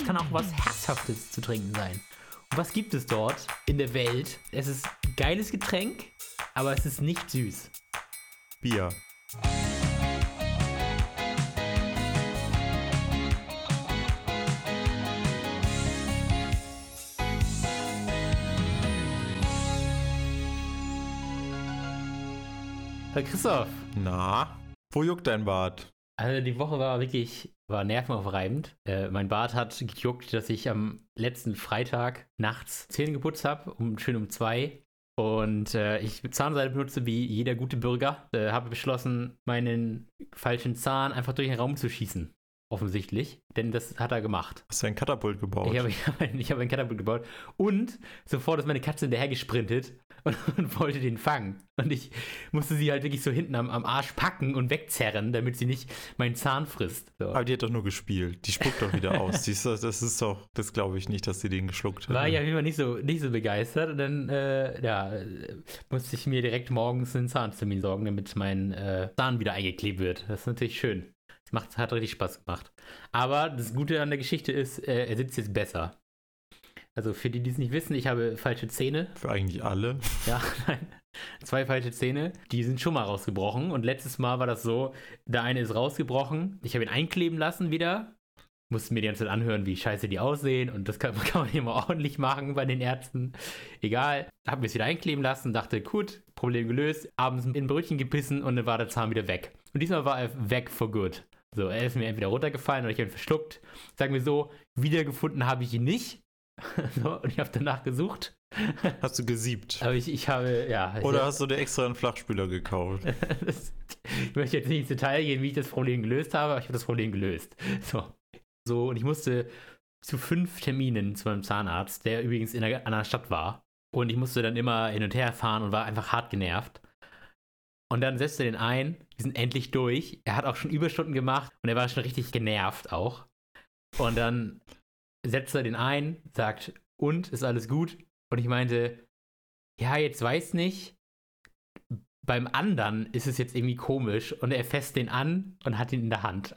kann auch was Herzhaftes zu trinken sein. Und was gibt es dort in der Welt? Es ist ein geiles Getränk, aber es ist nicht süß. Bier. Herr Christoph, Na, wo juckt dein Bart? also die Woche war nervenaufreibend. Mein Bart hat gejuckt, dass ich am letzten Freitag nachts Zähne geputzt habe, schön um 2. Und ich Zahnseide benutze wie jeder gute Bürger. Habe beschlossen, meinen falschen Zahn einfach durch den Raum zu schießen. Offensichtlich. Denn das hat er gemacht. Hast du ein Katapult gebaut? Ich habe ein Katapult gebaut. Und sofort ist meine Katze hinterher gesprintet und wollte den fangen. Und ich musste sie halt wirklich so hinten am Arsch packen und wegzerren, damit sie nicht meinen Zahn frisst. So. Aber die hat doch nur gespielt. Die spuckt doch wieder aus. Das glaube ich nicht, dass sie den geschluckt hat. War ich auf jeden Fall nicht so begeistert. Und dann musste ich mir direkt morgens einen Zahntermin sorgen, damit mein Zahn wieder eingeklebt wird. Das ist natürlich schön. Hat richtig Spaß gemacht. Aber das Gute an der Geschichte ist, er sitzt jetzt besser. Also für die es nicht wissen, ich habe falsche Zähne. Für eigentlich alle. Ja, nein. 2 falsche Zähne. Die sind schon mal rausgebrochen. Und letztes Mal war das so, der eine ist rausgebrochen. Ich habe ihn einkleben lassen wieder. Musste mir die ganze Zeit anhören, wie scheiße die aussehen. Und das kann man immer ordentlich machen bei den Ärzten. Egal. Habe mir es wieder einkleben lassen. Dachte, gut, Problem gelöst. Abends in ein Brötchen gebissen und dann war der Zahn wieder weg. Und diesmal war er weg for good. So, er ist mir entweder runtergefallen oder ich habe ihn verschluckt. Sagen wir so, wiedergefunden habe ich ihn nicht. So, und ich habe danach gesucht. Hast du gesiebt? Aber ich habe, ja. Oder hast du dir extra einen Flachspüler gekauft? Ich möchte jetzt nicht ins Detail gehen, wie ich das Problem gelöst habe, aber ich habe das Problem gelöst. So, und ich musste zu 5 Terminen zu meinem Zahnarzt, der übrigens in einer anderen Stadt war. Und ich musste dann immer hin und her fahren und war einfach hart genervt. Und dann setzt er den ein, wir sind endlich durch. Er hat auch schon Überstunden gemacht und er war schon richtig genervt auch. Und dann setzt er den ein, sagt, und, ist alles gut? Und ich meinte, ja, jetzt weiß nicht, beim anderen ist es jetzt irgendwie komisch und er fasst den an und hat ihn in der Hand.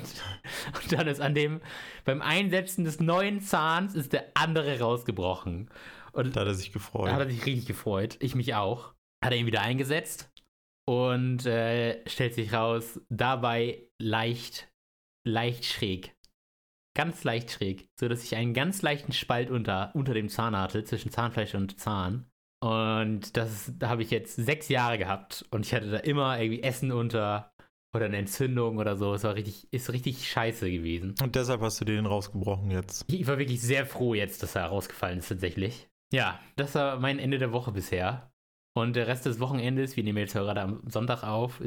Und dann ist beim Einsetzen des neuen Zahns ist der andere rausgebrochen. Und da hat er sich gefreut. Da hat er sich richtig gefreut. Ich mich auch. Hat er ihn wieder eingesetzt und stellt sich raus, dabei leicht schräg. Ganz leicht schräg, sodass ich einen ganz leichten Spalt unter dem Zahn hatte, zwischen Zahnfleisch und Zahn. Und da habe ich jetzt 6 Jahre gehabt und ich hatte da immer irgendwie Essen unter oder eine Entzündung oder so. Ist richtig scheiße gewesen. Und deshalb hast du den rausgebrochen jetzt. Ich war wirklich sehr froh jetzt, dass er rausgefallen ist tatsächlich. Ja, das war mein Ende der Woche bisher. Und der Rest des Wochenendes, wir nehmen jetzt ja gerade am Sonntag auf,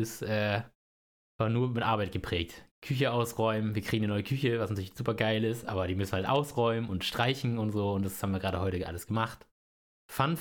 war nur mit Arbeit geprägt. Küche ausräumen, wir kriegen eine neue Küche, was natürlich super geil ist, aber die müssen wir halt ausräumen und streichen und so und das haben wir gerade heute alles gemacht. Fun.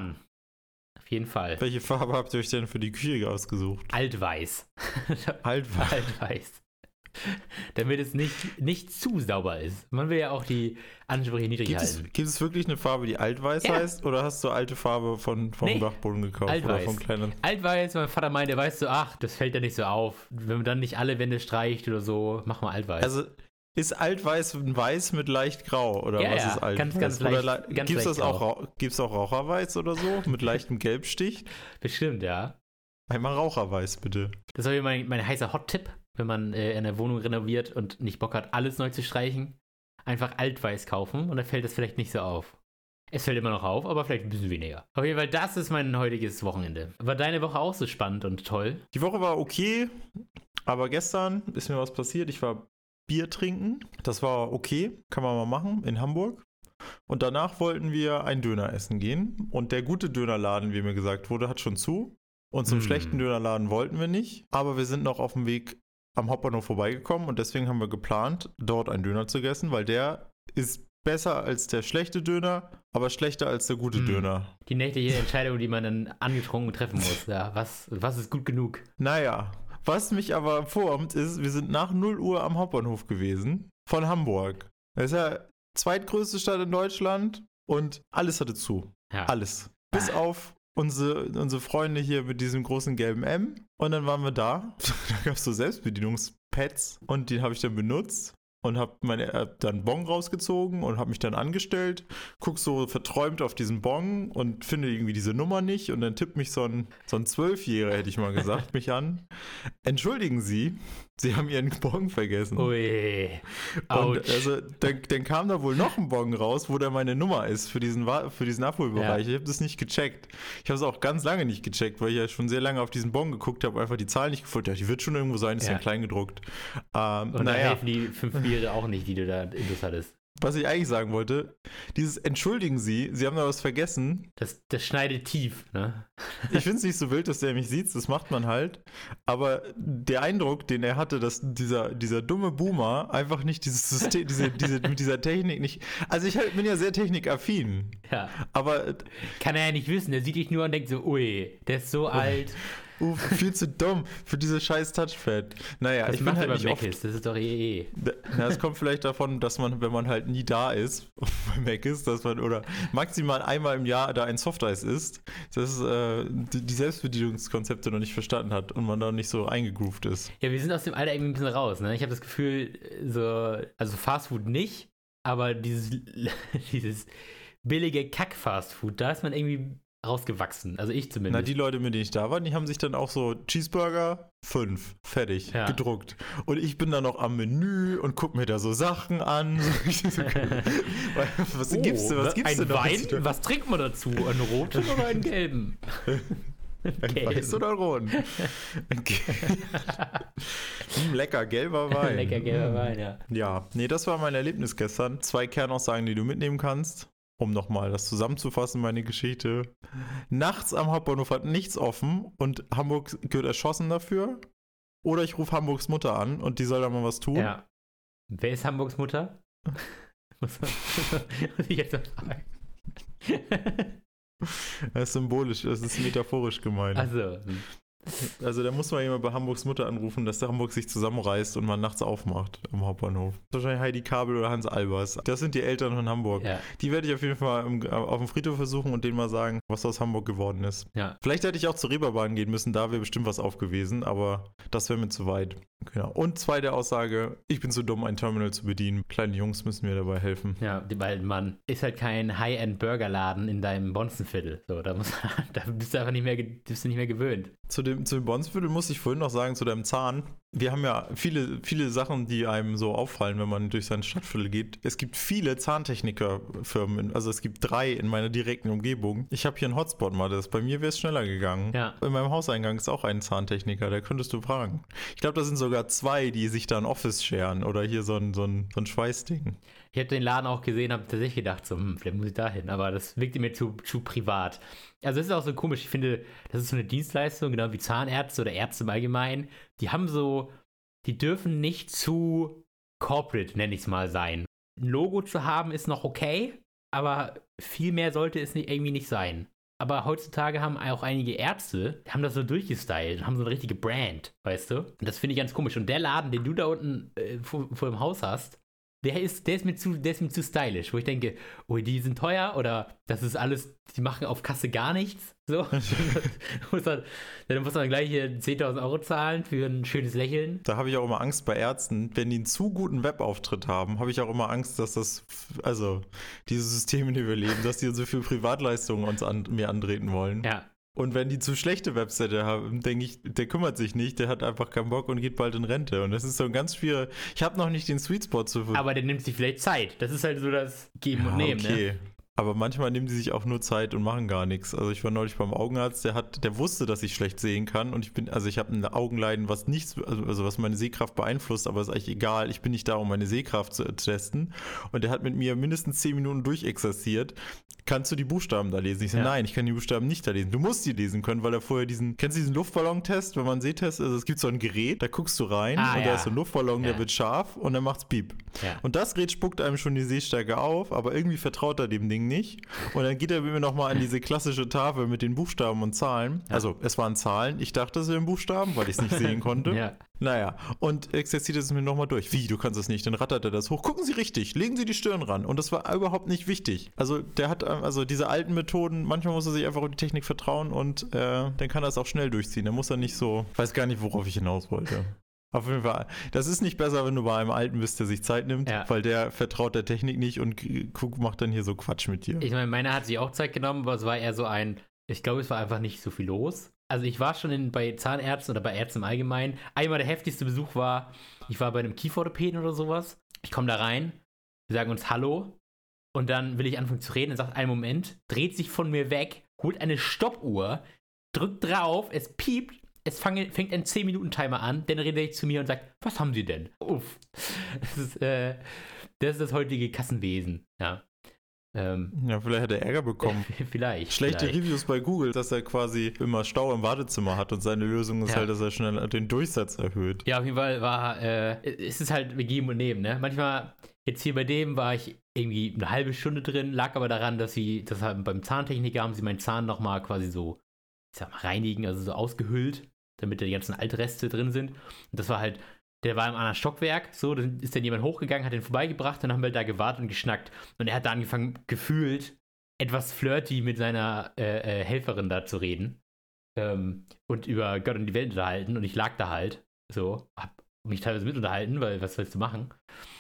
Auf jeden Fall. Welche Farbe habt ihr euch denn für die Küche ausgesucht? Altweiß. Altweiß. Altweiß. Damit es nicht zu sauber ist. Man will ja auch die Ansprüche niedrig halten. Gibt es wirklich eine Farbe, die Altweiß heißt? Oder hast du alte Farbe vom Dachboden gekauft? Altweiß. Oder vom kleinen? Altweiß, mein Vater meinte, weißt du, ach, das fällt ja nicht so auf. Wenn man dann nicht alle Wände streicht oder so, mach mal Altweiß. Also ist Altweiß ein Weiß mit leicht Grau? Oder ja, was ist Altweiß? Ganz leicht. Gibt es auch Raucherweiß oder so? Mit leichtem Gelbstich? Bestimmt, ja. Einmal Raucherweiß, bitte. Das war mein heißer Hot-Tipp, wenn man eine Wohnung renoviert und nicht Bock hat, alles neu zu streichen. Einfach Altweiß kaufen und dann fällt das vielleicht nicht so auf. Es fällt immer noch auf, aber vielleicht ein bisschen weniger. Auf jeden Fall, das ist mein heutiges Wochenende. War deine Woche auch so spannend und toll? Die Woche war okay, aber gestern ist mir was passiert. Ich war Bier trinken. Das war okay, kann man mal machen, in Hamburg. Und danach wollten wir einen Döner essen gehen. Und der gute Dönerladen, wie mir gesagt wurde, hat schon zu. Und zum schlechten Dönerladen wollten wir nicht. Aber wir sind noch auf dem Weg am Hauptbahnhof vorbeigekommen und deswegen haben wir geplant, dort einen Döner zu essen, weil der ist besser als der schlechte Döner, aber schlechter als der gute Döner. Die nächtliche Entscheidung, die man dann angetrunken treffen muss. Ja, was ist gut genug? Naja, was mich aber formt, ist, wir sind nach 0 Uhr am Hauptbahnhof gewesen, von Hamburg. Das ist ja zweitgrößte Stadt in Deutschland und alles hatte zu. Ja. Alles. Bis auf unsere Freunde hier mit diesem großen gelben M. Und dann waren wir da. Da gab es so Selbstbedienungspads und die habe ich dann benutzt. und hab dann Bon rausgezogen und habe mich dann angestellt, guck so verträumt auf diesen Bon und finde irgendwie diese Nummer nicht und dann tippt mich so ein 12-Jähriger, hätte ich mal gesagt, mich an. Entschuldigen Sie, Sie haben Ihren Bon vergessen. Ui. Und also dann kam da wohl noch ein Bon raus, wo da meine Nummer ist für diesen Abholbereich. Ja. Ich habe das nicht gecheckt. Ich habe es auch ganz lange nicht gecheckt, weil ich ja schon sehr lange auf diesen Bon geguckt habe, einfach die Zahl nicht gefunden. Ja, die wird schon irgendwo sein, ist ja klein gedruckt. Und da helfen die 5 Biere auch nicht, die du da intus hattest. Was ich eigentlich sagen wollte, dieses Entschuldigen Sie, Sie haben da was vergessen. Das schneidet tief, ne? Ich finde es nicht so wild, dass der mich sieht, das macht man halt. Aber der Eindruck, den er hatte, dass dieser dumme Boomer einfach nicht dieses System, mit dieser Technik nicht. Also ich bin ja sehr technikaffin. Ja. Aber kann er ja nicht wissen, der sieht dich nur und denkt so, ui, der ist so alt. Viel zu dumm für dieses scheiß Touchpad. Naja, Das ich bin macht halt aber nicht Mac oft. ist, das ist doch eh. Na, es kommt vielleicht davon, dass man, wenn man halt nie da ist, bei Mac ist, dass man oder maximal einmal im Jahr da ein Softeis isst, dass die Selbstbedienungskonzepte noch nicht verstanden hat und man da nicht so eingegroovt ist. Ja, wir sind aus dem Alter irgendwie ein bisschen raus, ne? Ich habe das Gefühl, also Fastfood nicht, aber dieses billige Kack-Fastfood, da ist man irgendwie rausgewachsen. Also ich zumindest. Na, die Leute, mit denen ich da war, die haben sich dann auch so Cheeseburger 5, fertig, gedruckt. Und ich bin dann noch am Menü und guck mir da so Sachen an. Was gibt's denn? Was gibt's ein denn noch? Wein? Was trinkt man dazu? Einen roten oder einen gelben? Ein weiß oder roten? Lecker, gelber Wein. Lecker, gelber Wein, ja. Ja, nee, das war mein Erlebnis gestern. 2 Kernaussagen, die du mitnehmen kannst. Um nochmal das zusammenzufassen, meine Geschichte. Nachts am Hauptbahnhof hat nichts offen und Hamburg wird erschossen dafür. Oder ich rufe Hamburgs Mutter an und die soll da mal was tun. Ja. Wer ist Hamburgs Mutter? Muss ich jetzt noch fragen. Das ist symbolisch, das ist metaphorisch gemeint. Also. Also da muss man jemand bei Hamburgs Mutter anrufen, dass der Hamburg sich zusammenreißt und man nachts aufmacht am Hauptbahnhof. Wahrscheinlich Heidi Kabel oder Hans Albers. Das sind die Eltern von Hamburg. Ja. Die werde ich auf jeden Fall auf dem Friedhof versuchen und denen mal sagen, was aus Hamburg geworden ist. Ja. Vielleicht hätte ich auch zur Reeperbahn gehen müssen, da wäre bestimmt was aufgewesen, aber das wäre mir zu weit. Genau. Und zweite Aussage, ich bin zu dumm, ein Terminal zu bedienen. Kleine Jungs müssen mir dabei helfen. Ja, weil man ist halt kein High-End-Burgerladen in deinem Bonzenviertel. So, da bist du einfach nicht mehr gewöhnt. Zu dem Bonzenviertel muss ich vorhin noch sagen, zu deinem Zahn. Wir haben ja viele Sachen, die einem so auffallen, wenn man durch sein Stadtviertel geht. Es gibt viele Zahntechnikerfirmen, also es gibt 3 in meiner direkten Umgebung. Ich habe hier einen Hotspot mal, bei mir wäre es schneller gegangen. Ja. In meinem Hauseingang ist auch ein Zahntechniker, da könntest du fragen. Ich glaube, da sind sogar 2, die sich da ein Office scheren oder hier so ein Schweißding. Ich habe den Laden auch gesehen, habe tatsächlich gedacht, so, vielleicht muss ich da hin, aber das wirkte mir zu privat. Also es ist auch so komisch, ich finde, das ist so eine Dienstleistung, genau wie Zahnärzte oder Ärzte im Allgemeinen, die dürfen nicht zu corporate, nenne ich es mal, sein. Ein Logo zu haben ist noch okay, aber viel mehr sollte es irgendwie nicht sein. Aber heutzutage haben auch einige Ärzte, haben das so durchgestylt und haben so eine richtige Brand, weißt du? Und das finde ich ganz komisch. Und der Laden, den du da unten vor dem Haus hast, der ist mir zu stylisch, wo ich denke, oh, die sind teuer oder das ist alles, die machen auf Kasse gar nichts. So. Dann muss man gleich hier 10.000 Euro zahlen für ein schönes Lächeln. Da habe ich auch immer Angst bei Ärzten, wenn die einen zu guten Webauftritt haben, habe ich auch immer Angst, dass diese Systeme nicht überleben, dass die so viel Privatleistungen mir andrehen wollen. Ja. Und wenn die zu schlechte Webseite haben, denke ich, der kümmert sich nicht, der hat einfach keinen Bock und geht bald in Rente. Und das ist so ein ganz schwierig. Ich habe noch nicht den Sweet Spot zu finden. Aber der nimmt sich vielleicht Zeit. Das ist halt so das Geben und Nehmen, okay. ne? Aber manchmal nehmen die sich auch nur Zeit und machen gar nichts. Also ich war neulich beim Augenarzt, der wusste, dass ich schlecht sehen kann und ich habe ein Augenleiden, was was meine Sehkraft beeinflusst, aber ist eigentlich egal. Ich bin nicht da, um meine Sehkraft zu testen. Und der hat mit mir mindestens 10 Minuten durchexerziert. Kannst du die Buchstaben da lesen? Ich sage, nein, ich kann die Buchstaben nicht da lesen. Du musst die lesen können, weil er vorher kennst du diesen Luftballon-Test, wenn man einen Sehtest, also es gibt so ein Gerät, da guckst du rein und da ist so ein Luftballon, der wird scharf und dann macht's Piep. Ja. Und das Gerät spuckt einem schon die Sehstärke auf, aber irgendwie vertraut er dem Ding nicht. Und dann geht er mit mir nochmal an diese klassische Tafel mit den Buchstaben und Zahlen. Ja. Also, es waren Zahlen. Ich dachte, es wären Buchstaben, weil ich es nicht sehen konnte. Ja. Naja, und exerziert es mir nochmal durch. Wie, du kannst es nicht? Dann rattert er das hoch. Gucken Sie richtig, legen Sie die Stirn ran. Und das war überhaupt nicht wichtig. Also, der hat, diese alten Methoden, manchmal muss er sich einfach auf die Technik vertrauen und dann kann er es auch schnell durchziehen. Dann muss er nicht so, ich weiß gar nicht, worauf ich hinaus wollte. Auf jeden Fall. Das ist nicht besser, wenn du bei einem Alten bist, der sich Zeit nimmt, Ja. weil der vertraut der Technik nicht und macht dann hier so Quatsch mit dir. Ich meine, meiner hat sich auch Zeit genommen, aber es war eher so ich glaube, es war einfach nicht so viel los. Also ich war schon bei Zahnärzten oder bei Ärzten im Allgemeinen. Einmal der heftigste Besuch war, ich war bei einem Kieferorthopäden oder sowas. Ich komme da rein, wir sagen uns Hallo und dann will ich anfangen zu reden und sagt einen Moment, dreht sich von mir weg, holt eine Stoppuhr, drückt drauf, es piept, fängt ein 10-Minuten-Timer an, dann redet er zu mir und sagt, was haben Sie denn? Uff. Das ist das heutige Kassenwesen, ja. Ja, vielleicht hat er Ärger bekommen. Vielleicht. Schlechte Reviews bei Google, dass er quasi immer Stau im Badezimmer hat und seine Lösung ist halt, dass er schnell den Durchsatz erhöht. Ja, auf jeden Fall es ist halt geben und nehmen, ne? Manchmal, jetzt hier bei dem war ich irgendwie eine halbe Stunde drin, lag aber daran, dass beim Zahntechniker haben sie meinen Zahn nochmal quasi so, ich sag mal, reinigen, also so ausgehüllt, damit da die ganzen Altreste drin sind. Und das war halt, der war im anderen Stockwerk, so, dann ist dann jemand hochgegangen, hat den vorbeigebracht, dann haben wir da gewartet und geschnackt. Und er hat da angefangen, gefühlt etwas flirty mit seiner Helferin da zu reden. Und über Gott und die Welt unterhalten. Und ich lag da halt, so, hab mich teilweise mit unterhalten, weil was willst du machen?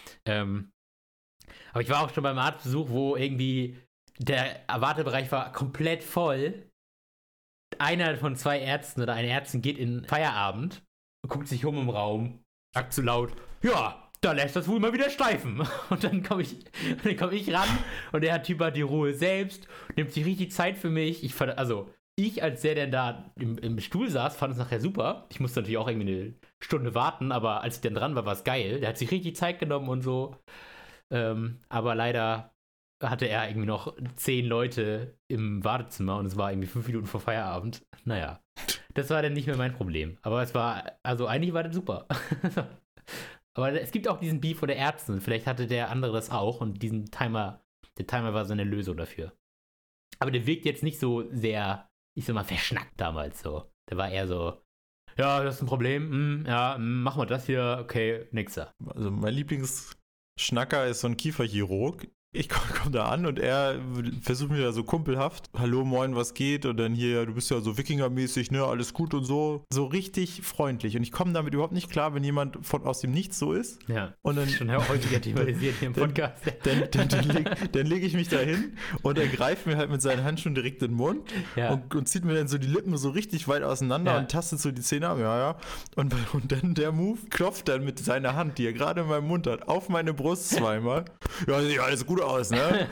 Aber ich war auch schon beim Arztbesuch, wo irgendwie der Wartebereich war komplett voll. Einer von 2 Ärzten oder eine Ärztin geht in Feierabend, guckt sich im Raum, sagt zu laut, ja, da lässt das wohl mal wieder steifen. Und dann komme ich ran und der Typ hat die Ruhe selbst, nimmt sich richtig Zeit für mich. Ich als der da im Stuhl saß, fand es nachher super. Ich musste natürlich auch irgendwie eine Stunde warten, aber als ich dann dran war, war es geil. Der hat sich richtig Zeit genommen und so. Aber leider hatte er irgendwie noch 10 Leute im Wartezimmer und es war irgendwie 5 Minuten vor Feierabend. Naja, das war dann nicht mehr mein Problem. Aber eigentlich war das super. Aber es gibt auch diesen Beef von der Ärztin. Vielleicht hatte der andere das auch und der Timer war seine Lösung dafür. Aber der wirkt jetzt nicht so sehr, ich sag mal, verschnackt damals so. Der war eher so, ja, das ist ein Problem, machen wir das hier, okay, nixer. Also mein Lieblingsschnacker ist so ein Kieferchirurg. Ich komme da an und er versucht mir da so kumpelhaft, hallo, moin, was geht? Und dann hier, du bist ja so Wikingermäßig, ne, alles gut und so. So richtig freundlich. Und ich komme damit überhaupt nicht klar, wenn jemand aus dem Nichts so ist. Ja, und dann, schon häufiger thematisiert hier im Podcast. Dann leg ich mich da hin und er greift mir halt mit seinen Handschuhen direkt in den Mund und zieht mir dann so die Lippen so richtig weit auseinander und tastet so die Zähne ab. Ja. Und dann der Move klopft dann mit seiner Hand, die er gerade in meinem Mund hat, auf meine Brust zweimal. Ja, sieht alles gut aus, ne?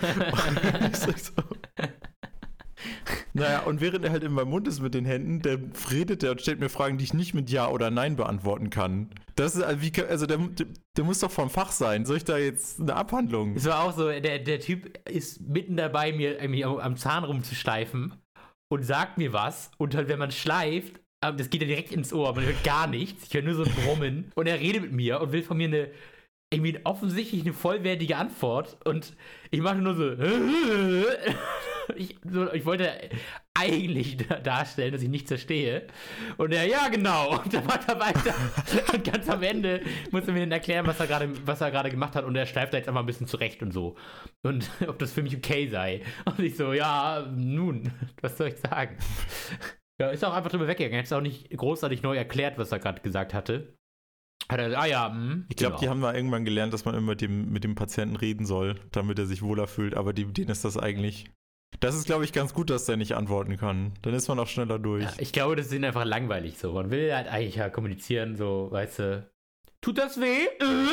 Naja, und während er halt in meinem Mund ist mit den Händen, redet er und stellt mir Fragen, die ich nicht mit Ja oder Nein beantworten kann. Das ist, der muss doch vom Fach sein. Soll ich da jetzt eine Abhandlung? Es war auch so, der Typ ist mitten dabei, mir irgendwie am Zahn rumzuschleifen und sagt mir was. Und halt, wenn man schleift, das geht ja direkt ins Ohr, man hört gar nichts. Ich höre nur so ein Brummen. Und er redet mit mir und will von mir offensichtlich eine vollwertige Antwort und ich mache nur so ich wollte eigentlich darstellen, dass ich nichts verstehe und ja genau und dann macht er weiter und ganz am Ende muss er mir dann erklären, was er gerade gemacht hat und er schleift da jetzt einfach ein bisschen zurecht und so und ob das für mich okay sei und ich so, ja, nun, was soll ich sagen? Ja, ist auch einfach drüber weggegangen, er hat es auch nicht großartig neu erklärt, was er gerade gesagt hatte. Ich glaube, die haben mal irgendwann gelernt, dass man immer mit dem Patienten reden soll, damit er sich wohler fühlt, aber denen ist das eigentlich. Das ist, glaube ich, ganz gut, dass der nicht antworten kann. Dann ist man auch schneller durch. Ja, ich glaube, das ist einfach langweilig so. Man will halt eigentlich ja kommunizieren, so, weißt du. Tut das weh?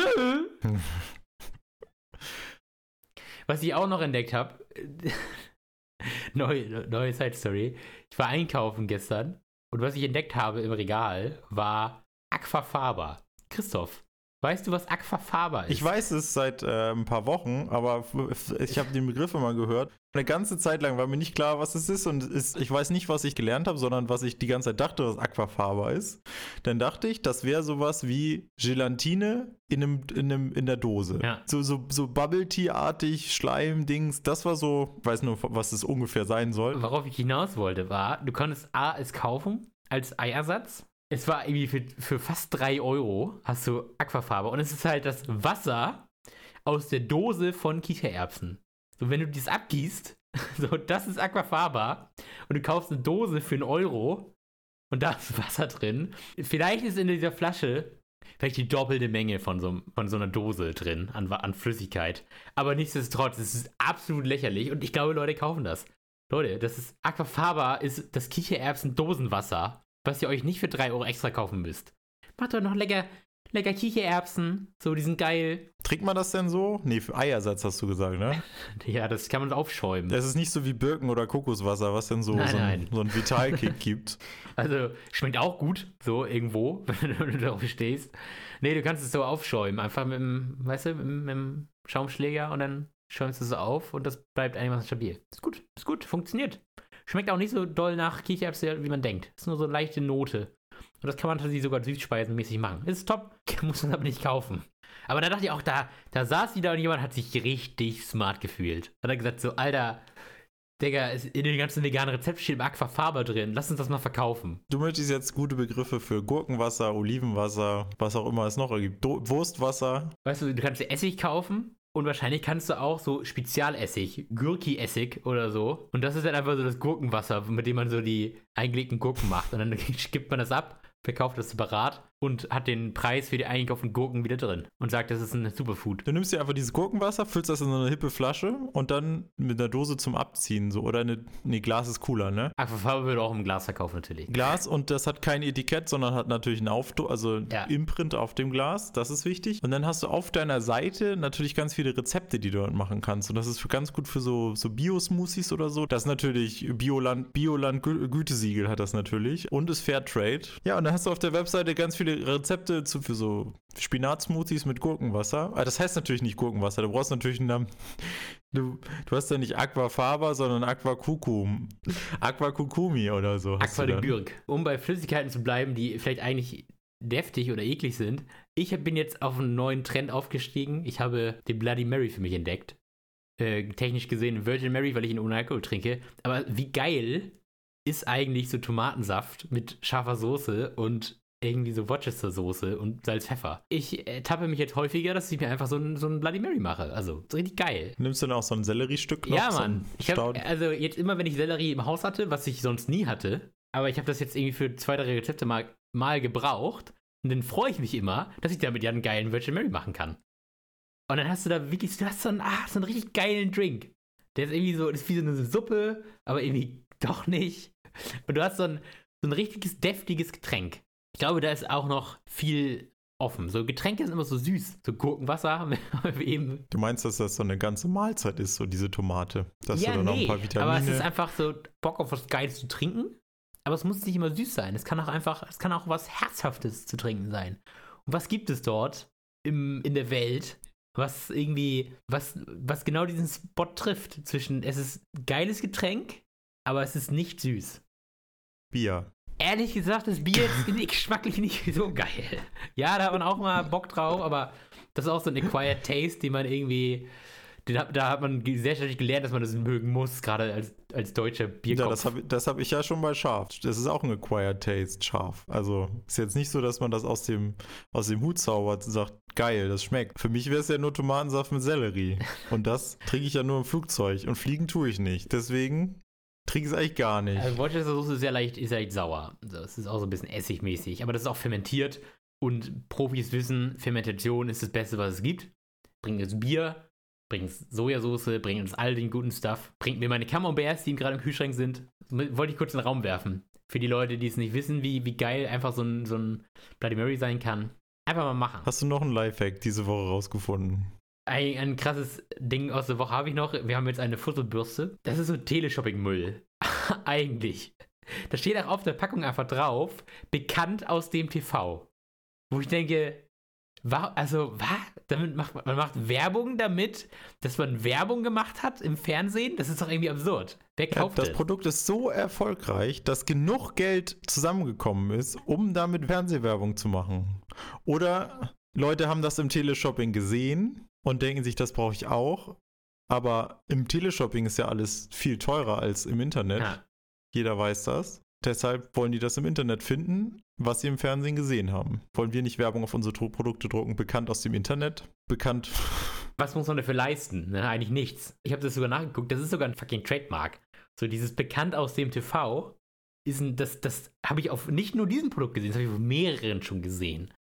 Was ich auch noch entdeckt habe, neue Side-Story. Ich war einkaufen gestern und was ich entdeckt habe im Regal war Aquafaba. Christoph, weißt du, was Aquafaba ist? Ich weiß es seit ein paar Wochen, aber ich habe den Begriff immer gehört. Eine ganze Zeit lang war mir nicht klar, was es ist und ich weiß nicht, was ich gelernt habe, sondern was ich die ganze Zeit dachte, was Aquafaba ist. Dann dachte ich, das wäre sowas wie Gelatine in der Dose. Ja. So Bubble-Tea-artig, Schleim-Dings, das war so, ich weiß nur, was es ungefähr sein soll. Worauf ich hinaus wollte, war, du konntest es kaufen als Eiersatz. Es war irgendwie für fast 3 € hast du Aquafaba. Und es ist halt das Wasser aus der Dose von Kichererbsen. So, wenn du das abgießt, so, das ist Aquafaba. Und du kaufst eine Dose für 1 € und da ist Wasser drin. Vielleicht ist in dieser Flasche vielleicht die doppelte Menge von so einer Dose drin an Flüssigkeit. Aber nichtsdestotrotz, es ist absolut lächerlich und ich glaube, Leute kaufen das. Leute, das ist Aquafaba, ist das Kichererbsen-Dosenwasser, was ihr euch nicht für 3 Euro extra kaufen müsst. Macht doch noch lecker Kichererbsen, so, die sind geil. Trinkt man das denn so? Nee, für Eiersatz hast du gesagt, ne? Ja, das kann man aufschäumen. Das ist nicht so wie Birken- oder Kokoswasser, was denn so ein Vitalkick gibt. Also, schmeckt auch gut, so irgendwo, wenn du darauf stehst. Nee, du kannst es so aufschäumen, einfach mit dem Schaumschläger und dann schäumst du es so auf und das bleibt einigermaßen stabil. Ist gut, funktioniert. Schmeckt auch nicht so doll nach Kichererbsen, wie man denkt. Ist nur so eine leichte Note. Und das kann man tatsächlich sogar süßspeisenmäßig machen. Ist top, muss man aber nicht kaufen. Aber da dachte ich auch, da saß wieder und jemand hat sich richtig smart gefühlt. Hat er gesagt so, Alter, Digga, in den ganzen veganen Rezepten steht Aquafaba drin. Lass uns das mal verkaufen. Du möchtest jetzt gute Begriffe für Gurkenwasser, Olivenwasser, was auch immer es noch gibt. Wurstwasser. Weißt du kannst dir Essig kaufen und wahrscheinlich kannst du auch so Spezialessig, Gurki-Essig oder so. Und das ist dann einfach so das Gurkenwasser, mit dem man so die eingelegten Gurken macht. Und dann gibt man das ab, verkauft das separat und hat den Preis für die eingekauften Gurken wieder drin und sagt, das ist ein Superfood. Du nimmst dir einfach dieses Gurkenwasser, füllst das in so eine hippe Flasche und dann mit einer Dose zum Abziehen. So. Oder Glas ist cooler, ne? Aquafaba wird auch im Glas verkaufen natürlich. Glas, und das hat kein Etikett, sondern hat natürlich ein Imprint auf dem Glas. Das ist wichtig. Und dann hast du auf deiner Seite natürlich ganz viele Rezepte, die du dort machen kannst. Und das ist ganz gut für so Bio-Smoothies oder so. Das ist natürlich Bioland Gütesiegel hat das natürlich. Und ist Fairtrade. Ja, und dann hast du auf der Webseite ganz viele Rezepte für so Spinat-Smoothies mit Gurkenwasser. Aber das heißt natürlich nicht Gurkenwasser. Du brauchst natürlich einen Namen. Du hast ja nicht Aquafaba, sondern Aquakukumi oder so. Aqua de Gurk. Um bei Flüssigkeiten zu bleiben, die vielleicht eigentlich deftig oder eklig sind. Ich bin jetzt auf einen neuen Trend aufgestiegen. Ich habe den Bloody Mary für mich entdeckt. Technisch gesehen Virgin Mary, weil ich ihn ohne Alkohol trinke. Aber wie geil ist eigentlich so Tomatensaft mit scharfer Soße und irgendwie so Worcester-Soße und Salz, Pfeffer. Ich tappe mich jetzt häufiger, dass ich mir einfach so ein Bloody Mary mache. Also, so richtig geil. Nimmst du dann auch so ein Selleriestück noch? Ja, Mann. Also jetzt immer, wenn ich Sellerie im Haus hatte, was ich sonst nie hatte, aber ich habe das jetzt irgendwie für 2, 3 Rezepte mal gebraucht und dann freue ich mich immer, dass ich damit ja einen geilen Virgin Mary machen kann. Und dann hast du da wirklich, so einen richtig geilen Drink. Der ist irgendwie so, das ist wie so eine Suppe, aber irgendwie doch nicht. Und du hast so ein richtiges, deftiges Getränk. Ich glaube, da ist auch noch viel offen. So Getränke sind immer so süß. So Gurkenwasser eben. Du meinst, dass das so eine ganze Mahlzeit ist, so diese Tomate? Dass du dann noch ein paar Vitamine... aber es ist einfach so Bock auf was Geiles zu trinken. Aber es muss nicht immer süß sein. Es kann auch was Herzhaftes zu trinken sein. Und was gibt es dort in der Welt, was irgendwie, was genau diesen Spot trifft zwischen, es ist ein geiles Getränk, aber es ist nicht süß. Bier. Ehrlich gesagt, das Bier ist geschmacklich nicht so geil. Ja, da hat man auch mal Bock drauf, aber das ist auch so ein Acquired Taste, den man irgendwie, da hat man sehr schnell gelernt, dass man das mögen muss, gerade als deutscher Bierkopf. Ja, das hab ich ja schon bei scharf. Das ist auch ein Acquired Taste, scharf. Also ist jetzt nicht so, dass man das aus dem Hut zaubert und sagt, geil, das schmeckt. Für mich wäre es ja nur Tomatensaft mit Sellerie. Und das trinke ich ja nur im Flugzeug. Und fliegen tue ich nicht. Deswegen trinke ich es eigentlich gar nicht. Also Worcestershire ist sehr leicht sauer. Also, es ist auch so ein bisschen essigmäßig. Aber das ist auch fermentiert. Und Profis wissen, Fermentation ist das Beste, was es gibt. Bringt uns Bier, bringt uns Sojasauce, bringt uns all den guten Stuff. Bringt mir meine Camemberts, die gerade im Kühlschrank sind. Wollte ich kurz in den Raum werfen. Für die Leute, die es nicht wissen, wie geil einfach so ein Bloody Mary sein kann. Einfach mal machen. Hast du noch einen Lifehack diese Woche rausgefunden? Ein krasses Ding aus der Woche habe ich noch. Wir haben jetzt eine Fusselbürste. Das ist so Teleshopping-Müll. Eigentlich. Da steht auch auf der Packung einfach drauf, bekannt aus dem TV. Wo ich denke, was? Man macht Werbung damit, dass man Werbung gemacht hat im Fernsehen? Das ist doch irgendwie absurd. Wer kauft das? Das Produkt ist so erfolgreich, dass genug Geld zusammengekommen ist, um damit Fernsehwerbung zu machen. Oder Leute haben das im Teleshopping gesehen und denken sich, das brauche ich auch. Aber im Teleshopping ist ja alles viel teurer als im Internet. Ja. Jeder weiß das. Deshalb wollen die das im Internet finden, was sie im Fernsehen gesehen haben. Wollen wir nicht Werbung auf unsere Produkte drucken, bekannt aus dem Internet? Bekannt. Was muss man dafür leisten? Na, eigentlich nichts. Ich habe das sogar nachgeguckt, das ist sogar ein fucking Trademark. So dieses bekannt aus dem TV, das habe ich auf nicht nur diesem Produkt gesehen, das habe ich auf mehreren schon gesehen.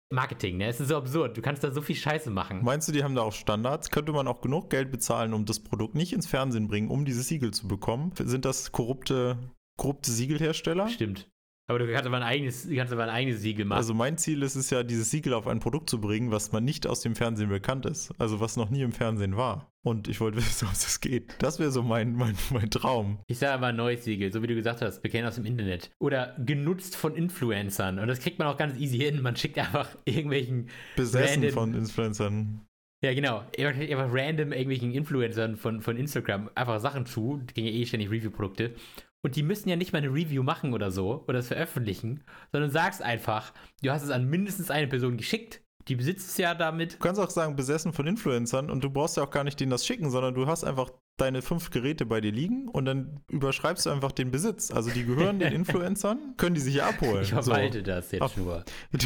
Marketing, ne? Es ist so absurd. Du kannst da so viel Scheiße machen. Meinst du, die haben da auch Standards? Könnte man auch genug Geld bezahlen, um das Produkt nicht ins Fernsehen bringen, um dieses Siegel zu bekommen? Sind das korrupte Siegelhersteller? Stimmt. Aber du kannst aber ein eigenes Siegel machen. Also mein Ziel ist es ja, dieses Siegel auf ein Produkt zu bringen, was man nicht aus dem Fernsehen bekannt ist. Also was noch nie im Fernsehen war. Und ich wollte wissen, ob das geht. Das wäre so mein Traum. Ich sage aber ein neues Siegel, so wie du gesagt hast, bekannt aus dem Internet. Oder genutzt von Influencern. Und das kriegt man auch ganz easy hin. Man schickt einfach irgendwelchen Besessen von Influencern. Ja, genau. Einfach random irgendwelchen Influencern von Instagram einfach Sachen zu. Die kriegen ja ständig Review-Produkte. Und die müssen ja nicht mal eine Review machen oder so oder es veröffentlichen, sondern sagst einfach, du hast es an mindestens eine Person geschickt, die besitzt es ja damit. Du kannst auch sagen, besessen von Influencern und du brauchst ja auch gar nicht denen das schicken, sondern du hast einfach deine 5 Geräte bei dir liegen und dann überschreibst du einfach den Besitz. Also die gehören den Influencern, können die sich ja abholen. Ich verwalte das jetzt nur.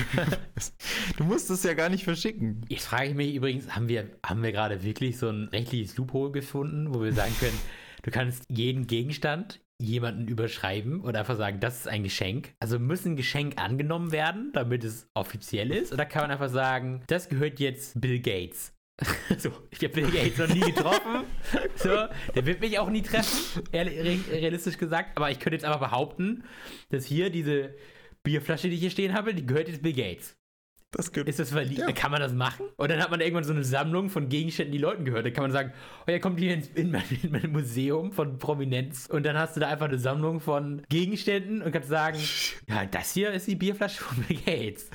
Du musst es ja gar nicht verschicken. Jetzt frage ich mich übrigens, haben wir gerade wirklich so ein rechtliches Loophole gefunden, wo wir sagen können, du kannst jeden Gegenstand jemanden überschreiben oder einfach sagen, das ist ein Geschenk. Also muss ein Geschenk angenommen werden, damit es offiziell ist? Oder kann man einfach sagen, das gehört jetzt Bill Gates? So, ich habe Bill Gates noch nie getroffen. So, der wird mich auch nie treffen, realistisch gesagt. Aber ich könnte jetzt einfach behaupten, dass hier diese Bierflasche, die ich hier stehen habe, die gehört jetzt Bill Gates. Ist das valide? Ja. Kann man das machen? Und dann hat man irgendwann so eine Sammlung von Gegenständen, die Leuten gehört. Da kann man sagen, oh ja, kommt hier in mein Museum von Prominenz. Und dann hast du da einfach eine Sammlung von Gegenständen und kannst sagen, ja, das hier ist die Bierflasche von Bill Gates.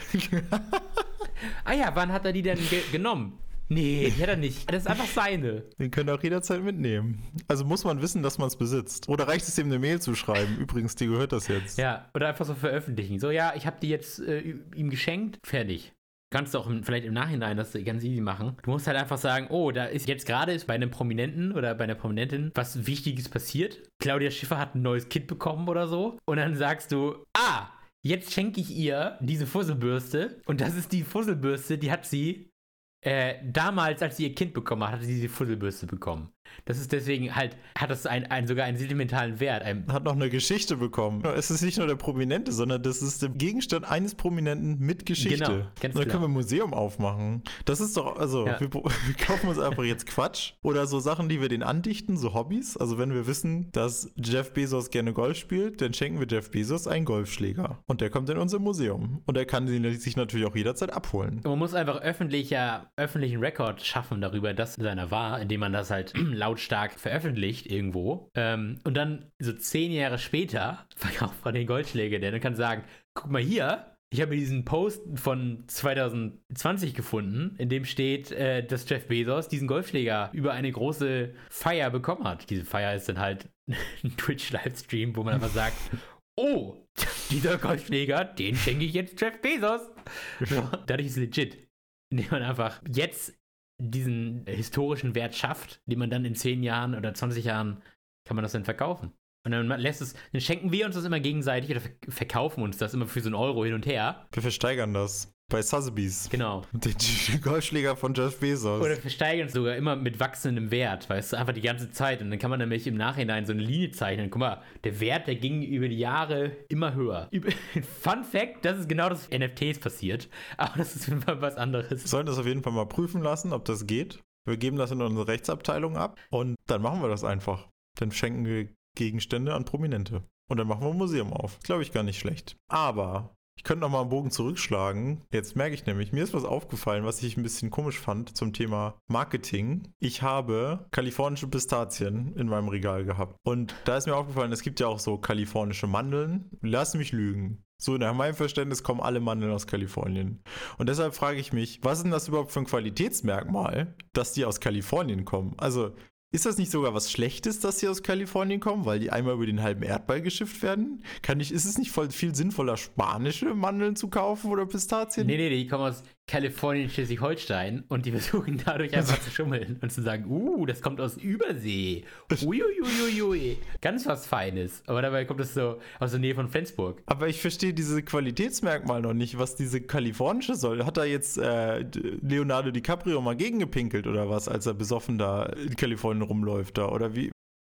Ah ja, wann hat er die denn genommen? Nee, die hat er nicht. Das ist einfach seine. Den könnt ihr auch jederzeit mitnehmen. Also muss man wissen, dass man es besitzt. Oder reicht es ihm eine Mail zu schreiben? Übrigens, dir gehört das jetzt. Ja, oder einfach so veröffentlichen. So, ja, ich habe die jetzt ihm geschenkt. Fertig. Kannst du auch vielleicht im Nachhinein das ganz easy machen. Du musst halt einfach sagen, oh, da ist jetzt gerade bei einem Prominenten oder bei einer Prominentin was Wichtiges passiert. Claudia Schiffer hat ein neues Kind bekommen oder so. Und dann sagst du, jetzt schenke ich ihr diese Fusselbürste. Und das ist die Fusselbürste, die hat sie damals, als sie ihr Kind bekommen hat, sie diese Fusselbürste bekommen. Das ist deswegen halt, hat das sogar einen sentimentalen Wert. Hat noch eine Geschichte bekommen. Es ist nicht nur der Prominente, sondern das ist der Gegenstand eines Prominenten mit Geschichte. Genau, ganz da klar. können wir ein Museum aufmachen. Das ist doch, also Ja. wir kaufen uns einfach jetzt Quatsch oder so Sachen, die wir den andichten, so Hobbys. Also wenn wir wissen, dass Jeff Bezos gerne Golf spielt, dann schenken wir Jeff Bezos einen Golfschläger. Und der kommt in unser Museum. Und er kann sich natürlich auch jederzeit abholen. Man muss einfach öffentlichen Rekord schaffen darüber, dass seiner war, indem man das halt lautstark veröffentlicht irgendwo. Und dann so 10 Jahre später verkauft man den Goldschläger, der dann kann sagen, guck mal hier, ich habe diesen Post von 2020 gefunden, in dem steht, dass Jeff Bezos diesen Golfschläger über eine große Feier bekommen hat. Diese Feier ist dann halt ein Twitch-Livestream, wo man einfach sagt, oh, dieser Golfschläger, den schenke ich jetzt Jeff Bezos. So, dadurch ist es legit. Indem man einfach jetzt diesen historischen Wert schafft, den man dann in 10 Jahren oder 20 Jahren kann man das dann verkaufen. Und dann dann schenken wir uns das immer gegenseitig oder verkaufen uns das immer für so €1 hin und her. Wir versteigern das. Bei Sotheby's. Genau. Den Golfschläger von Jeff Bezos. Oder versteigern es sogar immer mit wachsendem Wert, weißt du, einfach die ganze Zeit. Und dann kann man nämlich im Nachhinein so eine Linie zeichnen. Guck mal, der Wert, der ging über die Jahre immer höher. Fun Fact, das ist genau das NFTs passiert. Aber das ist immer was anderes. Wir sollten das auf jeden Fall mal prüfen lassen, ob das geht. Wir geben das in unsere Rechtsabteilung ab und dann machen wir das einfach. Dann schenken wir Gegenstände an Prominente. Und dann machen wir ein Museum auf. Glaube ich gar nicht schlecht. Aber ich könnte noch mal einen Bogen zurückschlagen. Jetzt merke ich nämlich, mir ist was aufgefallen, was ich ein bisschen komisch fand zum Thema Marketing. Ich habe kalifornische Pistazien in meinem Regal gehabt. Und da ist mir aufgefallen, es gibt ja auch so kalifornische Mandeln. Lass mich lügen. So, nach meinem Verständnis kommen alle Mandeln aus Kalifornien. Und deshalb frage ich mich, was ist denn das überhaupt für ein Qualitätsmerkmal, dass die aus Kalifornien kommen? Also, ist das nicht sogar was Schlechtes, dass sie aus Kalifornien kommen, weil die einmal über den halben Erdball geschifft werden? Ist es nicht viel sinnvoller, spanische Mandeln zu kaufen oder Pistazien? Nee, die kommen aus Kalifornien, Schleswig-Holstein und die versuchen dadurch einfach zu schummeln und zu sagen, das kommt aus Übersee. Uiuiuiui. Ganz was Feines. Aber dabei kommt es so aus der Nähe von Flensburg. Aber ich verstehe diese Qualitätsmerkmal noch nicht, was diese kalifornische soll. Hat da jetzt Leonardo DiCaprio mal gegengepinkelt oder was, als er besoffen da in Kalifornien rumläuft da? Oder wie?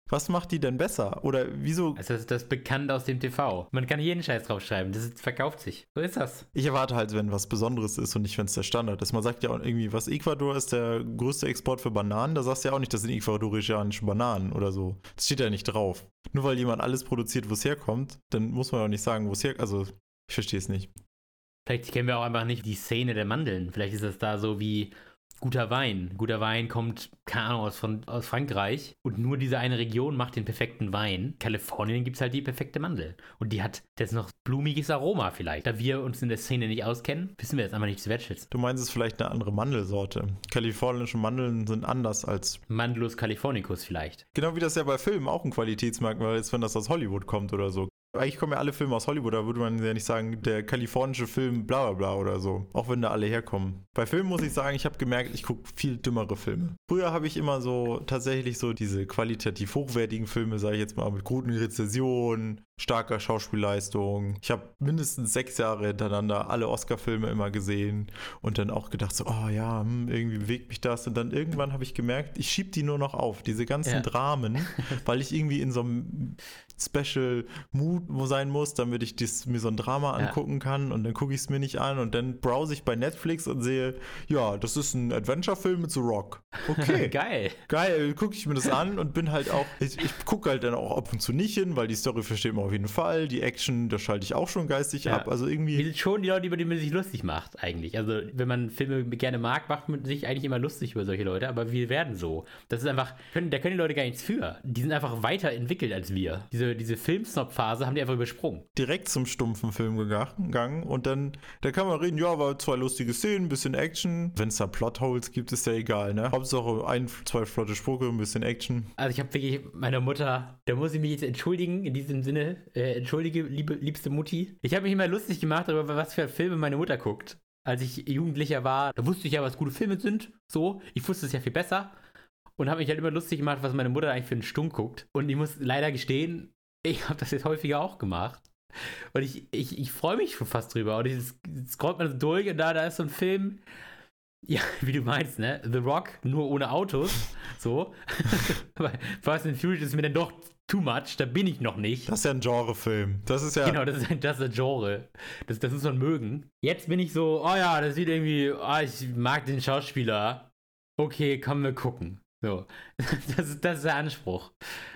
Was macht die denn besser? Oder wieso? Also das ist bekannt aus dem TV. Man kann jeden Scheiß draufschreiben, das verkauft sich. So ist das. Ich erwarte halt, wenn was Besonderes ist und nicht, wenn es der Standard ist. Man sagt ja auch irgendwie, was Ecuador ist der größte Export für Bananen. Da sagst du ja auch nicht, das sind ecuadorianische Bananen oder so. Das steht ja nicht drauf. Nur weil jemand alles produziert, wo es herkommt, dann muss man auch nicht sagen, wo es herkommt. Also, ich verstehe es nicht. Vielleicht kennen wir auch einfach nicht die Szene der Mandeln. Vielleicht ist das da so wie guter Wein. Guter Wein kommt, keine Ahnung, aus Frankreich und nur diese eine Region macht den perfekten Wein. In Kalifornien gibt es halt die perfekte Mandel. Und die hat jetzt noch blumiges Aroma vielleicht. Da wir uns in der Szene nicht auskennen, wissen wir jetzt einfach nicht zu wertschätzen. Du meinst, es ist vielleicht eine andere Mandelsorte. Kalifornische Mandeln sind anders als... Mandulus californicus vielleicht. Genau wie das ja bei Filmen auch ein Qualitätsmerkmal ist, wenn das aus Hollywood kommt oder so. Eigentlich kommen ja alle Filme aus Hollywood, da würde man ja nicht sagen, der kalifornische Film bla bla bla oder so. Auch wenn da alle herkommen. Bei Filmen muss ich sagen, ich habe gemerkt, ich gucke viel dümmere Filme. Früher habe ich immer so tatsächlich so diese qualitativ hochwertigen Filme, sage ich jetzt mal, mit guten Rezensionen, starker Schauspielleistung. Ich habe mindestens 6 Jahre hintereinander alle Oscar-Filme immer gesehen und dann auch gedacht so, oh ja, irgendwie bewegt mich das. Und dann irgendwann habe ich gemerkt, ich schiebe die nur noch auf, diese ganzen Dramen, weil ich irgendwie in so einem Special Mood sein muss, damit ich mir so ein Drama angucken kann und dann gucke ich es mir nicht an und dann browse ich bei Netflix und sehe, ja, das ist ein Adventure-Film mit The Rock. Okay. Geil, gucke ich mir das an und bin halt auch, ich gucke halt dann auch ab und zu nicht hin, weil die Story versteht man auf jeden Fall, die Action, da schalte ich auch schon geistig ab, also irgendwie... Wir sind schon die Leute, über die man sich lustig macht eigentlich, also wenn man Filme gerne mag, macht man sich eigentlich immer lustig über solche Leute, aber wir werden so. Das ist einfach, da können die Leute gar nichts für. Die sind einfach weiterentwickelt als wir. Diese Filmsnob-Phase haben die einfach übersprungen. Direkt zum stumpfen Film gegangen und dann, da kann man reden, ja, war 2 lustige Szenen, ein bisschen Action. Wenn es da Plotholes gibt, ist ja egal, ne? Hauptsache 1, 2 flotte Sprüche, ein bisschen Action. Also ich habe wirklich meiner Mutter, da muss ich mich jetzt entschuldigen, in diesem Sinne, entschuldige, liebste Mutti. Ich habe mich immer lustig gemacht darüber, was für Filme meine Mutter guckt. Als ich Jugendlicher war, da wusste ich ja, was gute Filme sind, so. Ich wusste es ja viel besser und habe mich halt immer lustig gemacht, was meine Mutter eigentlich für einen Stunk guckt. Und ich muss leider gestehen, ich habe das jetzt häufiger auch gemacht. Und ich freue mich schon fast drüber. Und ich scrollt man so durch und da ist so ein Film, ja, wie du meinst, ne? The Rock, nur ohne Autos. So. Weil Fast and Furious ist mir dann doch too much, da bin ich noch nicht. Das ist ja ein Genrefilm. Das ist ja... Genau, das ist ein Genre. Das muss man mögen. Jetzt bin ich so, oh ja, das sieht irgendwie, ich mag den Schauspieler. Okay, komm, wir gucken. So. Das ist der Anspruch.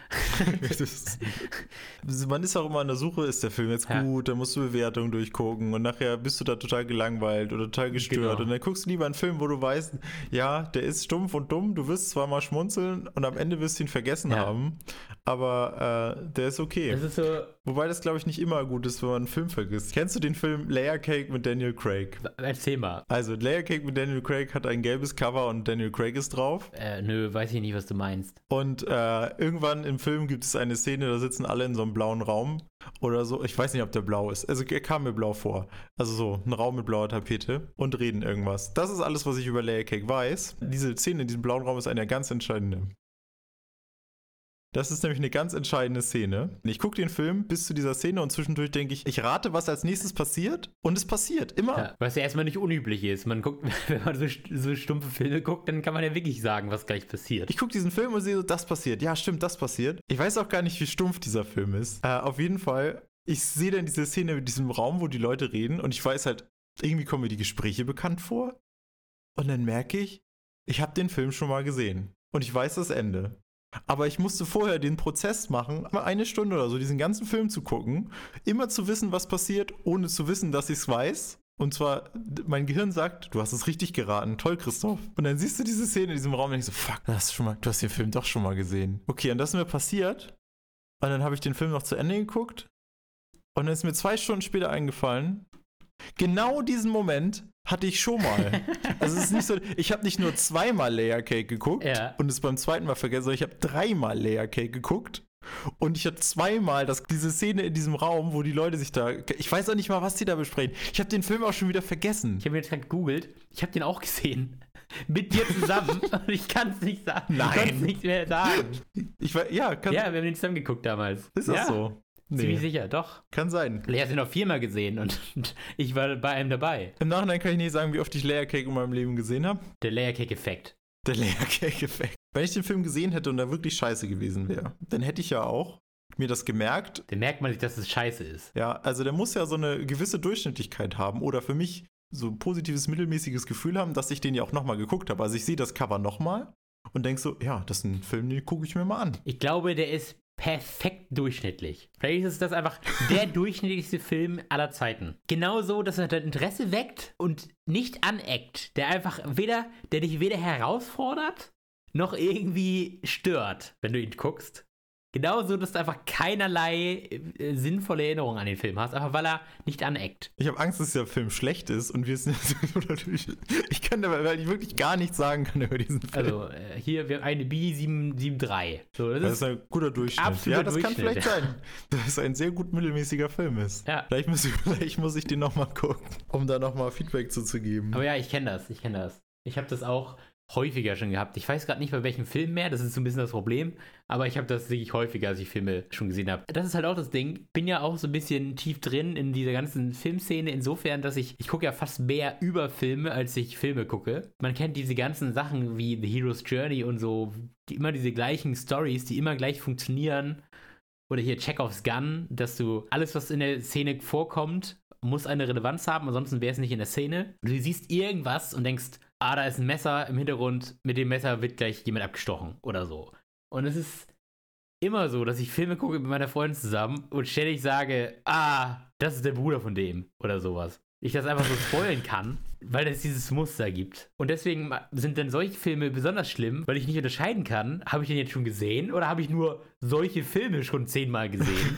Man ist auch immer an der Suche, ist der Film jetzt gut, dann musst du Bewertungen durchgucken und nachher bist du da total gelangweilt oder total gestört und dann guckst du lieber einen Film, wo du weißt, ja, der ist stumpf und dumm, du wirst zwar mal schmunzeln und am Ende wirst du ihn vergessen haben, aber der ist okay. Das ist so, wobei das, glaube ich, nicht immer gut ist, wenn man einen Film vergisst. Kennst du den Film Layer Cake mit Daniel Craig? Erzähl mal. Also, Layer Cake mit Daniel Craig hat ein gelbes Cover und Daniel Craig ist drauf. Nö, weiß ich nicht, was du meinst. Und irgendwann im Film gibt es eine Szene, da sitzen alle in so einem blauen Raum oder so. Ich weiß nicht, ob der blau ist. Also, er kam mir blau vor. Also so, ein Raum mit blauer Tapete und reden irgendwas. Das ist alles, was ich über Layer Cake weiß. Diese Szene in diesem blauen Raum ist eine ganz entscheidende. Das ist nämlich eine ganz entscheidende Szene. Ich gucke den Film bis zu dieser Szene und zwischendurch denke ich, ich rate, was als nächstes passiert und es passiert, immer. Ja, was ja erstmal nicht unüblich ist. Man guckt, wenn man so stumpfe Filme guckt, dann kann man ja wirklich sagen, was gleich passiert. Ich gucke diesen Film und sehe so, das passiert. Ja, stimmt, das passiert. Ich weiß auch gar nicht, wie stumpf dieser Film ist. Auf jeden Fall, ich sehe dann diese Szene mit diesem Raum, wo die Leute reden und ich weiß halt, irgendwie kommen mir die Gespräche bekannt vor und dann merke ich habe den Film schon mal gesehen und ich weiß das Ende. Aber ich musste vorher den Prozess machen, mal 1 Stunde oder so, diesen ganzen Film zu gucken, immer zu wissen, was passiert, ohne zu wissen, dass ich es weiß. Und zwar, mein Gehirn sagt, du hast es richtig geraten, toll, Christoph. Und dann siehst du diese Szene in diesem Raum und denkst so, fuck, du hast den Film doch schon mal gesehen. Okay, und das ist mir passiert. Und dann habe ich den Film noch zu Ende geguckt. Und dann ist mir 2 Stunden später eingefallen, genau diesen Moment hatte ich schon mal. Also es ist nicht so, ich habe nicht nur 2-mal Layer Cake geguckt und es beim 2. Mal vergessen, sondern ich habe 3-mal Layer Cake geguckt und ich hatte 2-mal diese Szene in diesem Raum, wo die Leute sich da, ich weiß auch nicht mal, was die da besprechen. Ich habe den Film auch schon wieder vergessen. Ich habe jetzt gerade gegoogelt, ich habe den auch gesehen. Mit dir zusammen und ich kann es nicht sagen. Nein. Ich kann es nicht mehr sagen. Wir haben den zusammen geguckt damals. Ist das so? Nee. Ziemlich sicher, doch. Kann sein. Lea hat ihn noch 4-mal gesehen und ich war bei einem dabei. Im Nachhinein kann ich nicht sagen, wie oft ich Layer Cake in meinem Leben gesehen habe. Der Layer Cake-Effekt. Der Layer Cake Effekt. Wenn ich den Film gesehen hätte und er wirklich scheiße gewesen wäre, dann hätte ich ja auch mir das gemerkt. Dann merkt man sich, dass es scheiße ist. Ja, also der muss ja so eine gewisse Durchschnittlichkeit haben oder für mich so ein positives, mittelmäßiges Gefühl haben, dass ich den ja auch nochmal geguckt habe. Also ich sehe das Cover nochmal und denke so, ja, das ist ein Film, den gucke ich mir mal an. Ich glaube, der ist perfekt durchschnittlich. Vielleicht ist das einfach der durchschnittlichste Film aller Zeiten. Genauso, dass er dein Interesse weckt und nicht aneckt. Der dich weder herausfordert, noch irgendwie stört, wenn du ihn guckst. Genauso, dass du einfach keinerlei sinnvolle Erinnerungen an den Film hast, einfach weil er nicht aneckt. Ich habe Angst, dass der Film schlecht ist und wir es natürlich. Ich kann dabei, weil ich wirklich gar nichts sagen kann über diesen Film. Also, hier, wir haben eine B773. So, das ist ein guter Durchschnitt. Ja, das kann vielleicht sein, dass es ein sehr gut mittelmäßiger Film ist. Ja. Vielleicht muss ich den nochmal gucken, um da nochmal Feedback zu geben. Aber ja, ich kenne das. Ich habe das auch häufiger schon gehabt. Ich weiß gerade nicht bei welchem Film mehr, das ist so ein bisschen das Problem, aber ich habe das wirklich häufiger, als ich Filme schon gesehen habe. Das ist halt auch das Ding, bin ja auch so ein bisschen tief drin in dieser ganzen Filmszene, insofern, dass ich gucke ja fast mehr über Filme, als ich Filme gucke. Man kennt diese ganzen Sachen wie The Hero's Journey und so, immer diese gleichen Stories, die immer gleich funktionieren. Oder hier Chekhovs Gun, dass du alles, was in der Szene vorkommt, muss eine Relevanz haben, ansonsten wäre es nicht in der Szene. Du siehst irgendwas und denkst, da ist ein Messer im Hintergrund, mit dem Messer wird gleich jemand abgestochen oder so. Und es ist immer so, dass ich Filme gucke mit meiner Freundin zusammen und ständig sage, das ist der Bruder von dem oder sowas. Ich das einfach so spoilen kann, weil es dieses Muster gibt. Und deswegen sind dann solche Filme besonders schlimm, weil ich nicht unterscheiden kann, habe ich den jetzt schon gesehen oder habe ich nur solche Filme schon 10-mal gesehen?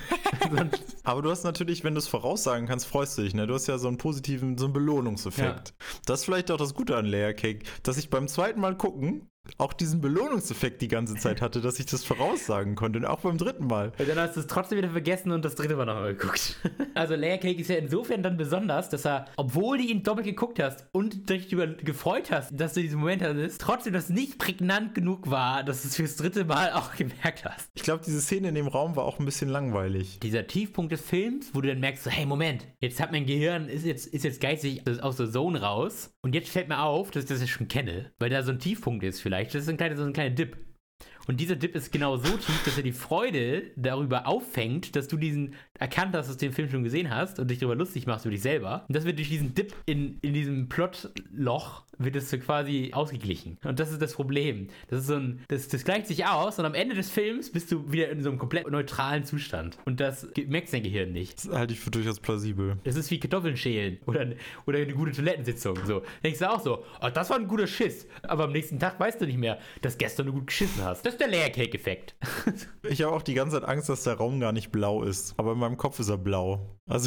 Aber du hast natürlich, wenn du es voraussagen kannst, freust du dich, ne? Du hast ja so einen positiven, so einen Belohnungseffekt. Ja. Das ist vielleicht auch das Gute an Layer Cake, dass ich beim zweiten Mal gucken auch diesen Belohnungseffekt die ganze Zeit hatte, dass ich das voraussagen konnte und auch beim dritten Mal. Und dann hast du es trotzdem wieder vergessen und das dritte Mal nochmal geguckt. Also Layer Cake ist ja insofern dann besonders, dass er, obwohl du ihn doppelt geguckt hast und dich darüber gefreut hast, dass du diesen Moment hattest, trotzdem das nicht prägnant genug war, dass du es fürs dritte Mal auch gemerkt hast. Ich glaube, diese Szene in dem Raum war auch ein bisschen langweilig. Dieser Tiefpunkt des Films, wo du dann merkst, so, hey, Moment, jetzt hat mein Gehirn, ist jetzt geistig aus der Zone raus und jetzt fällt mir auf, dass ich das ja schon kenne, weil da so ein Tiefpunkt ist vielleicht. Das ist so ein kleiner Dip. Und dieser Dip ist genau so tief, dass er die Freude darüber auffängt, dass du diesen erkannt hast, dass du den Film schon gesehen hast und dich darüber lustig machst über dich selber. Und das wird durch diesen Dip in diesem Plotloch wird es so quasi ausgeglichen. Und das ist das Problem. Das ist das gleicht sich aus und am Ende des Films bist du wieder in so einem komplett neutralen Zustand. Und das merkt dein Gehirn nicht. Das halte ich für durchaus plausibel. Das ist wie Kartoffeln schälen oder eine gute Toilettensitzung. So. Denkst du auch so, das war ein guter Schiss. Aber am nächsten Tag weißt du nicht mehr, dass gestern du gut geschissen hast. Das ist der Layer Cake Effekt. Ich habe auch die ganze Zeit Angst, dass der Raum gar nicht blau ist. Aber in meinem Kopf ist er blau. Also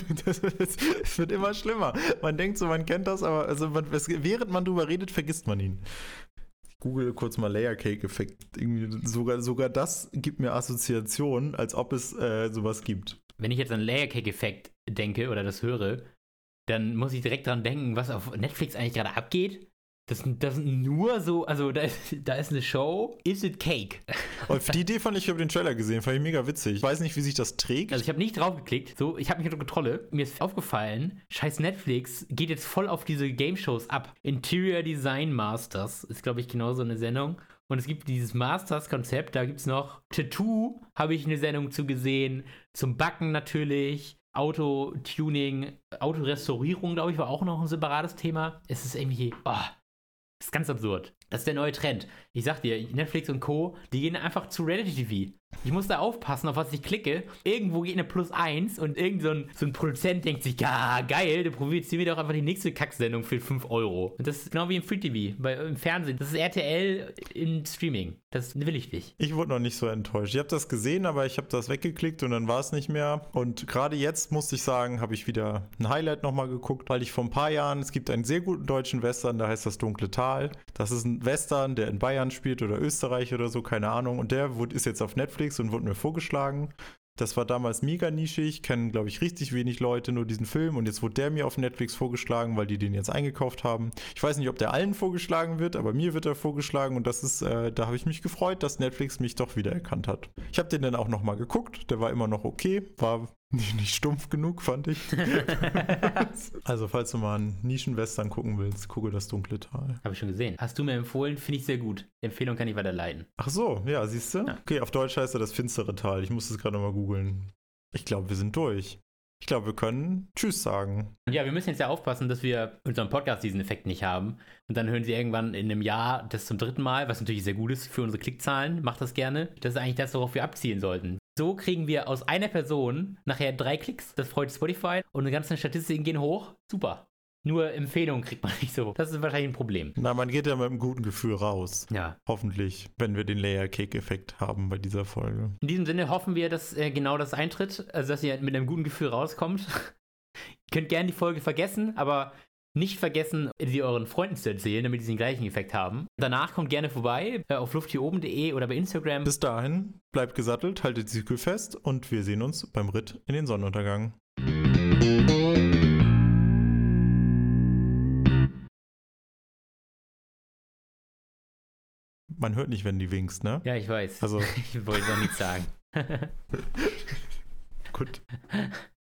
es wird immer schlimmer. Man denkt so, man kennt das, aber während man drüber redet, vergisst man ihn. Ich google kurz mal Layer Cake Effekt. Irgendwie sogar das gibt mir Assoziationen, als ob es sowas gibt. Wenn ich jetzt an Layer Cake Effekt denke oder das höre, dann muss ich direkt dran denken, was auf Netflix eigentlich gerade abgeht. Das sind nur so, also da ist eine Show, Is It Cake? Und die Idee fand ich über den Trailer gesehen, fand ich mega witzig. Ich weiß nicht, wie sich das trägt. Also ich habe nicht drauf geklickt, so, ich habe mich unter Kontrolle. Mir ist aufgefallen, scheiß Netflix geht jetzt voll auf diese Game-Shows ab. Interior Design Masters ist, glaube ich, genau so eine Sendung. Und es gibt dieses Masters-Konzept, da gibt es noch Tattoo, habe ich eine Sendung zu gesehen, zum Backen natürlich. Autotuning, Autorestaurierung, glaube ich, war auch noch ein separates Thema. Es ist irgendwie, das ist ganz absurd. Das ist der neue Trend. Ich sag dir, Netflix und Co., die gehen einfach zu Reality TV. Ich muss da aufpassen, auf was ich klicke. Irgendwo geht eine +1 und irgend so ein Produzent denkt sich, ja, geil, du produzierst mir doch einfach die nächste Kacksendung für 5 €. Und das ist genau wie im Free TV, im Fernsehen. Das ist RTL im Streaming. Das will ich nicht. Ich wurde noch nicht so enttäuscht. Ich habe das gesehen, aber ich habe das weggeklickt und dann war es nicht mehr. Und gerade jetzt, musste ich sagen, habe ich wieder ein Highlight nochmal geguckt, weil ich vor ein paar Jahren, es gibt einen sehr guten deutschen Western, der heißt Das dunkle Tal. Das ist ein Western, der in Bayern spielt oder Österreich oder so, keine Ahnung. Und der ist jetzt auf Netflix und wurde mir vorgeschlagen. Das war damals mega nischig, kennen, glaube ich, richtig wenig Leute nur diesen Film und jetzt wurde der mir auf Netflix vorgeschlagen, weil die den jetzt eingekauft haben. Ich weiß nicht, ob der allen vorgeschlagen wird, aber mir wird er vorgeschlagen und das ist, da habe ich mich gefreut, dass Netflix mich doch wieder erkannt hat. Ich habe den dann auch nochmal geguckt, der war immer noch okay, war Nicht stumpf genug, fand ich. Also, falls du mal einen Nischen-Western gucken willst, gucke das dunkle Tal. Habe ich schon gesehen. Hast du mir empfohlen, finde ich sehr gut. Empfehlung kann ich weiterleiten. Ach so, ja, siehst du? Ja. Okay, auf Deutsch heißt er das finstere Tal. Ich muss das gerade mal googeln. Ich glaube, wir sind durch. Ich glaube, wir können Tschüss sagen. Ja, wir müssen jetzt ja aufpassen, dass wir unseren Podcast diesen Effekt nicht haben. Und dann hören sie irgendwann in einem Jahr das zum 3. Mal, was natürlich sehr gut ist für unsere Klickzahlen. Macht das gerne. Das ist eigentlich das, worauf wir abzielen sollten. So kriegen wir aus einer Person nachher 3 Klicks. Das freut Spotify. Und die ganzen Statistiken gehen hoch. Super. Nur Empfehlungen kriegt man nicht so. Das ist wahrscheinlich ein Problem. Na, man geht ja mit einem guten Gefühl raus. Ja. Hoffentlich, wenn wir den Layer-Cake-Effekt haben bei dieser Folge. In diesem Sinne hoffen wir, dass genau das eintritt. Also, dass ihr mit einem guten Gefühl rauskommt. Ihr könnt gerne die Folge vergessen, aber nicht vergessen, sie euren Freunden zu erzählen, damit sie den gleichen Effekt haben. Danach kommt gerne vorbei auf lufthieroben.de oder bei Instagram. Bis dahin, bleibt gesattelt, haltet die Zügel fest und wir sehen uns beim Ritt in den Sonnenuntergang. Man hört nicht, wenn die winkst, ne? Ja, ich weiß. Also. Ich wollte es auch nicht sagen. Gut.